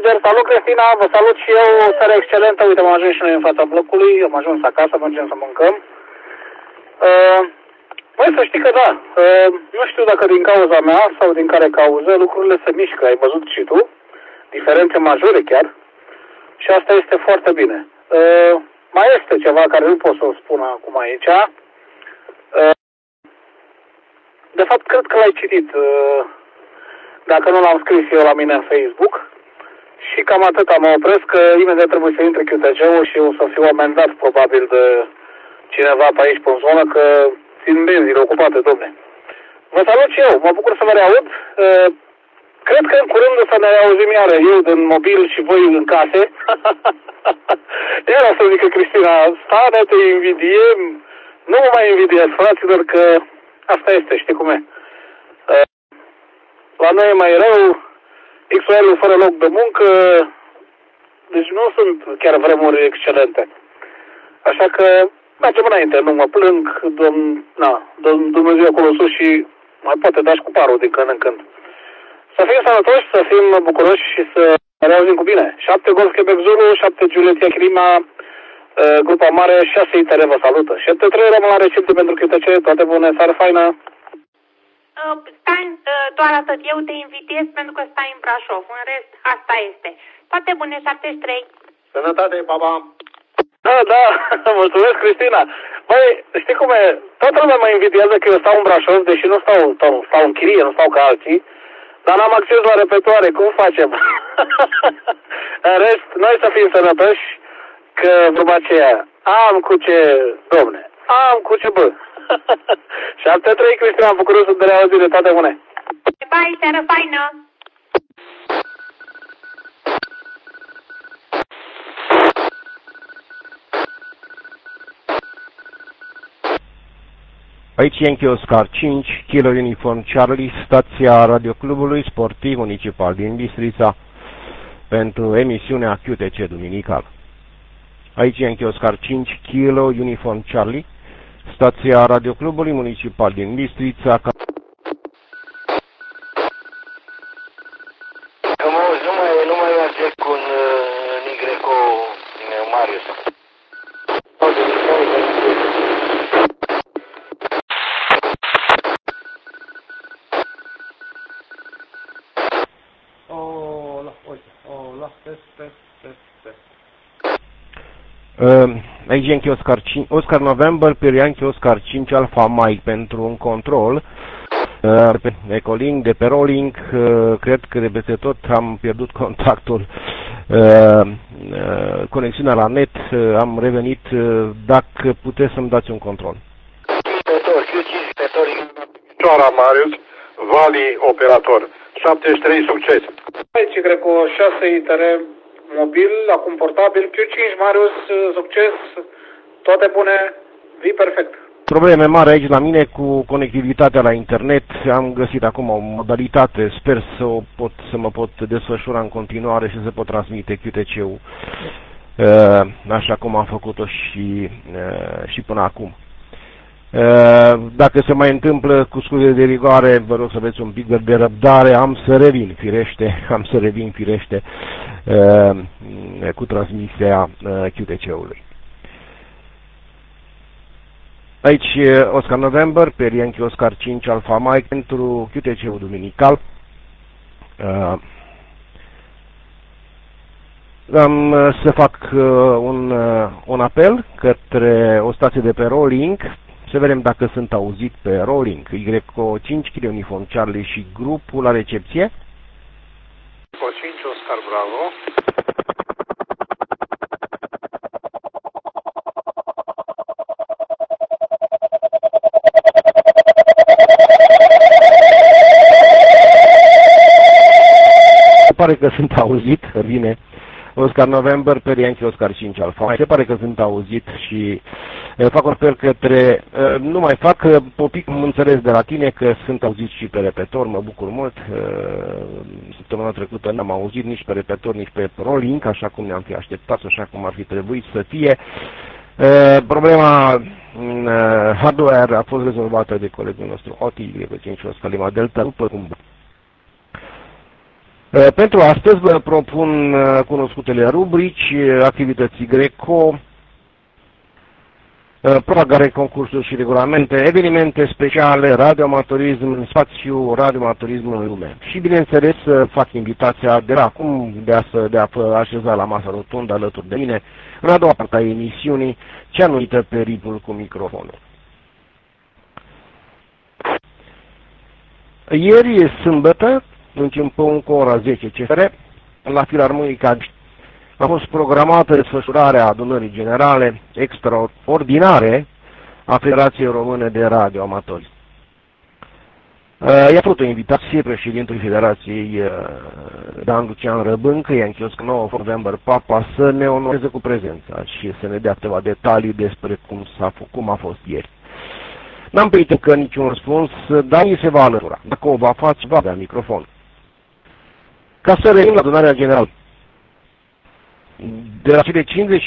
lider. Salut, Cristina, vă salut și eu, seara excelentă. Uite, am ajuns și noi în fața blocului, am ajuns acasă, mergem să mâncăm. Băi, să știi că da, nu știu dacă din cauza mea sau din care cauză, lucrurile se mișcă, ai văzut și tu, diferențe majore chiar, și asta este foarte bine. Mai este ceva care nu pot să-l spun acum aici. De fapt, cred că l-ai citit, dacă nu l-am scris eu la mine în Facebook. Și cam atât mă opresc, că imediat trebuie să intre QTC-ul și o să fiu amendat probabil de cineva pe aici, pe în zonă, că țin benzile ocupate, domne. Vă salut și eu, mă bucur să vă reaud. Cred că în curând o să ne auzim iară, eu din mobil și voi în case. Era să zică Cristina, stane, te invidiem. Nu mă mai invidiez, fraților, că asta este, știi cum e. La noi e mai rău, XOL-ul fără loc de muncă, deci nu sunt chiar vremuri excelente. Așa că mergem înainte, nu mă plâng, Dumnezeu acolo sus și mai poate dași cu parul din când în când. Să fim sănătoși, să fim bucuroși și să ne reauzim cu bine. 7 Golf Quebec Zulu, 7 Juliet Clima, grupa mare, 6 ITR vă salută. 7-3 rămân la recepție pentru QTC, toate bune, seară faină. Stai, doar atât, eu te invitez pentru că stai în Brașov, în rest, asta este. Toate bune, 73. Sănătate, papa. Da, mulțumesc, Cristina. Băi, știi cum e, toată lumea mă invidiază că eu stau în Brașov, deși nu stau în chirie, nu stau ca alții, dar n-am acces la repetoare, cum facem? În rest, noi să fim sănătoși, că vorba aceea, am cu ce, domne, am cu ce, bă. 7-3, Cristina, am bucuros să te reauzi de toate bune. Bye, seară faină. Aici Yankee Oscar 5, Kilo Uniform Charlie, stația radioclubului sportiv municipal din Bistrița pentru emisiunea QTC duminical. Aici Yankee Oscar 5, Kilo Uniform Charlie, stația radioclubului municipal din Bistrița. Nu mai merge cu un Nigreco Marius. Aici Yankee Oscar 5, Oscar November pe Yankee Oscar 5 Alpha Mike pentru un control. Ecolink, de pe rolling, cred că de peste tot am pierdut contactul, conexiunea la net, am revenit, dacă puteți să-mi dați un control. Cioara Marius, Vali Operator, 73 succes. Aici cred că 6 ITR mobil, acum portabil, Q5 Marius, succes, toate bune, vii perfect. Probleme mari aici la mine cu conectivitatea la internet, am găsit acum o modalitate, sper să mă pot desfășura în continuare și să pot transmite QTC-ul așa cum am făcut-o și până acum. Dacă se mai întâmplă cu scuze de rigoare, vă rog să aveți un pic de răbdare, am să revin firește cu transmisia QTC-ului. Aici Oscar November pe Yankee Oscar 5 Alpha Mike pentru QTC-ul duminical. Am să fac un apel către o stație de pe Rolling, să vedem dacă sunt auzit pe Rolling. YCO 5 Kilo Uniform Charlie și grupul la recepție. YCO 5 Oscar Bravo. Pare că sunt auzit, bine, Oscar November pe Yankee Oscar 5 Alpha. Se pare că sunt auzit și fac un apel către, nu mai fac, Popic, am înțeles de la tine că sunt auzit și pe repetor, mă bucur mult. Săptămâna trecută n-am auzit nici pe repetor, nici pe rolling, așa cum ne-am fi așteptat, așa cum ar fi trebuit să fie. Problema hardware a fost rezolvată de colegul nostru Oti, pe 5 Oscar Lima Delta, după cum Pentru astăzi vă propun cunoscutele rubrici, activității Greco, propagare, concursuri și regulamente, evenimente speciale, radioamatorism în spațiu, radioamatorism în lume. Și bineînțeles fac invitația de la acum de a așeza la masa rotundă alături de mine în a doua parte a emisiunii, cea numită Periplul cu microfonul. Ieri, sâmbătă, începând cu ora 10 CFR, la Filarmonica a fost programată desfășurarea adunării generale extraordinare a Federației Române de Radioamatori. I-a făcut o invitație președintului Federației Dan Lucian Răbâncă, i-a încheios 9 novembrie Papa, să ne onoreze cu prezența și să ne dea câteva detalii despre cum a fost ieri. N-am primit încă niciun răspuns, dar mi se va alătura. Dacă o va face, va avea microfon. Ca să revenim la adunarea generală. De la cele 51